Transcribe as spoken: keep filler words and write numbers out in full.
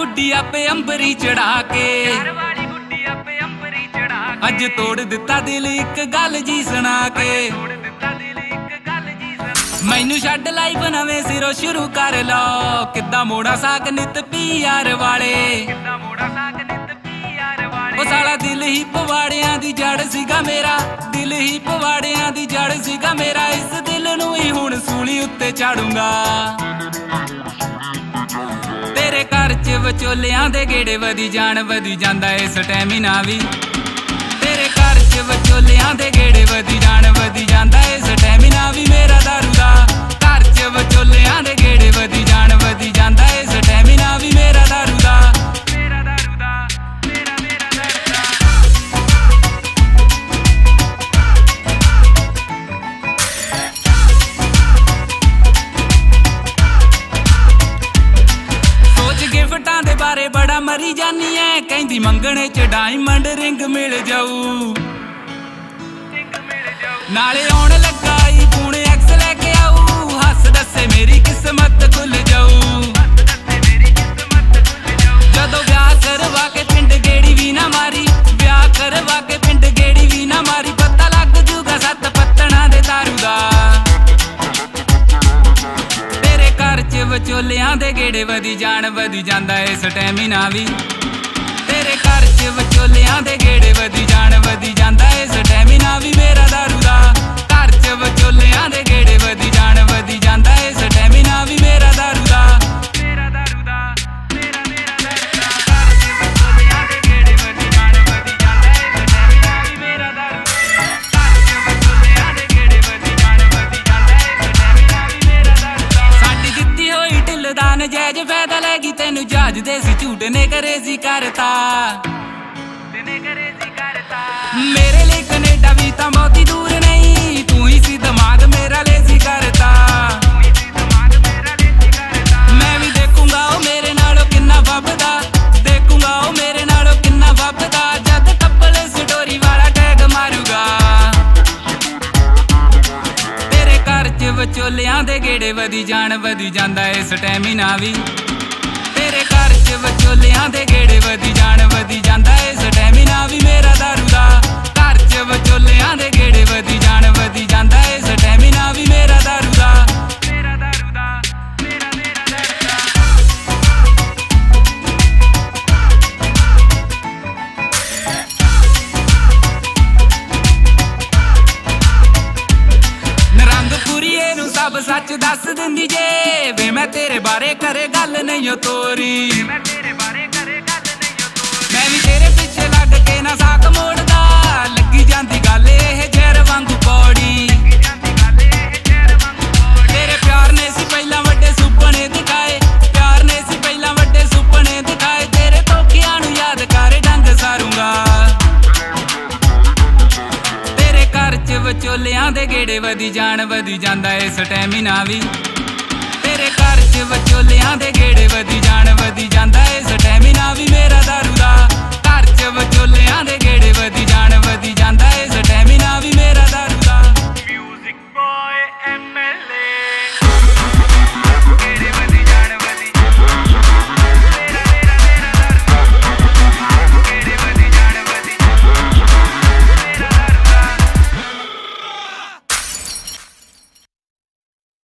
गुड्डी आपे अंबरी चढ़ा के अज तोड़ दिता दिल एक गल जी सुना के मैनू छड्ड लाइफ नवें सिरों शुरू कर लो किद्दां मोड़ा साक नित पीआर वाले ओ साला दिल ही पवाड़ियां दी जड़ सीगा मेरा दिल ही पवाड़ियां दी जड़ सीगा मेरा इस दिल नूं ही हुण सूली उत्ते चाड़ूंगा तेरे घर च विचोलियां दे गेड़े वधी जान वधी जांदा ए स्टैमिना वी तेरे घर च विचोलियां दे गेड़े वधी जान वधी जांदा ए स्टैमिना वी मेरा दारू दा घर च विचोलियां दे गेड़े वधी जान वधी जांदा ए स्टैमिना वी मेरा दारू दा गिफ्टां दे बारे बड़ा मरी जानी है कहंदी मंगणे च डायमंड रिंग मिल जाऊ नाले आउण लगा ई फोन एक्स लेके आऊ हस दसे मेरी किस्मत खुल जाऊ जदों ब्याह करवा के पिंड गेड़ी भी ना मारी ब्याह करवा के पिंड गेड़ी भी ना मारी पता लग जूगा सत पत्तणा दे दारू दा विचोलियां दे गेड़े वधी जान वधी जांदा ए स्टैमिना वी तेरे घर च विचोलियां दे गेड़े वधी जान वधी जांदा ए स्टैमिना वी मेरा दारू दा घर च विचोलियां दे गेड़े वधी जान वधी जांदा ए स्टैमिना वी मेरा दारू दा मेरा दारू दा मेरा मेरा दारू दा घर च विचोलियां दे गेड़े वधी जान वधी जांदा ए स्टैमिना वी मेरा दारू घर च विचोलियां दे गेड़े वधी जान वधी जांदा ए स्टैमिना वी मेरा दारू दा साडी जिद्दी होई ढिलदान जैज फैदा लैगी तेनू जहाज दे सी झूठ ने करेजी करता मेरे लिए कनेडा भी तां बहुती दूर नहीं तू ही सी दिमाग मेरा लेजी करता मैं भी देखूंगा ओ मेरे नालों किन्ना वबदा देखूंगा ओ मेरे नालों किन्ना वबदा जद कपल स्टोरी वाला टैग मारूगा तेरे घर च विचोलियां दे गेड़े वधी जान वधी जांदा ए स्टैमिना वी तेरे घर च विचोलियां दे गेड़े वधी जान वधी जांदा ए स्टैमिना वी मेरा दारू दा घर च विचोलियां दे गेड़े वधी जान वधी जांदा ए स्टैमिना वी मेरा दारू दा मेरा दारू दा मेरा मेरा दारू दा नरंगपुरीए नू सब सच दस दिंदी जे वे मैं तेरे बारे करे गल नहीं हो तोरी मैं भी तेरे पिछे लग के ना साक मोड़दा लगी जांदी गल एह जहर वांगू पौड़ी तेरे प्यार ने सी पहला वड्डे सुपने दिखाए प्यार ने सी पहला वड्डे सुपने दिखाए तेरे धोखियां नू याद कर डंग सारूंगा तेरे घर च विचोलियां दे गेड़े वधी जान वधी जांदा ए स्टैमिना वी तेरे घर च विचोलियां दे गेड़े वधी जान वधी जांदा ए स्टैमिना वी मेरा दारू दा